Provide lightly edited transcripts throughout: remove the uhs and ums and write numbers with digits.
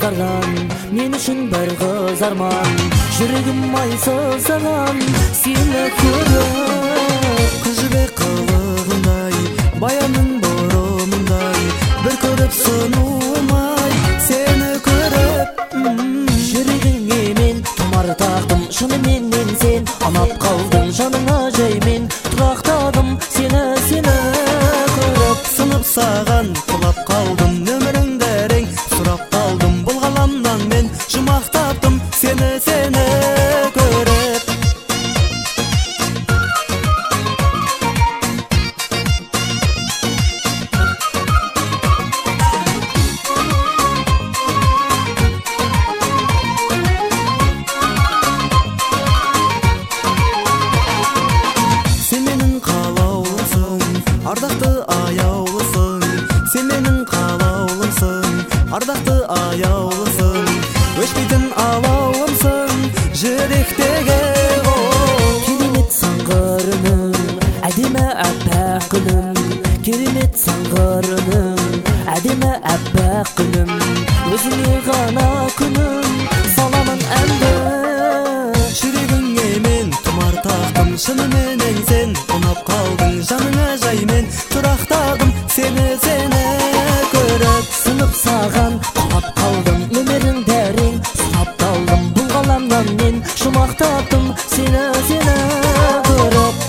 кызарган, мен үчүн бир кыз арман. Жүрөгүм майсыздаган, сени көрүп. Кыз жібек кылыгындай, баянның борумундай, бір көрүп сынуумай, сени көрүп. Жүрөгүңө мен тумар тактым, шыны менен сен анап калдың. Жаныңа жай мен турактадым, сени көрүп. Сынып саған құлап қалдым, өміріңді рең сұрап қалдым. Бұл ғаламнан мен жұмақ таптым, сені көріп. Сен менің қалаулысың, ардақты аяулысың. Сен менің қалаулысың, ардақты аяулысың. Өшпейтін алауымсың, жүректегі Керемет саңғырының, әдемі әппақ гүлім. Керемет саңғырының, әдемі әппақ гүлім. Өзіңе ғана күнім, саламын әнді. жүрегіңе мен тұмар тақтым, шынымен сен ұнап қалдың. Жаныңа жай мен тұрақтадым, сені көріп. Сынып саған құлап қалдым, өміріңді рең сұрап талдым. Бұл ғаламнан мен жұмақ таптым, сені көріп.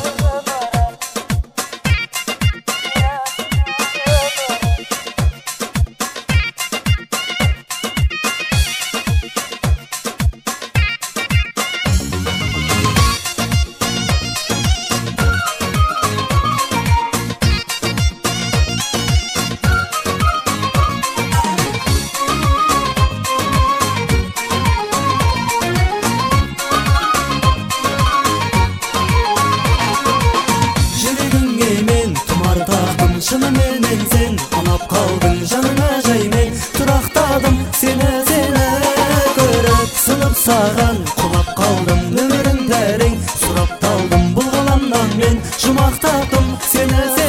Шынымен сен ұнап қалдың, жаныңа жай мен тұрақтадым, сені көріп. Сынып саған құлап қалдым, өміріңді рең сұрап талдым. Бұл ғаламнан мен жұмақ таптым, сені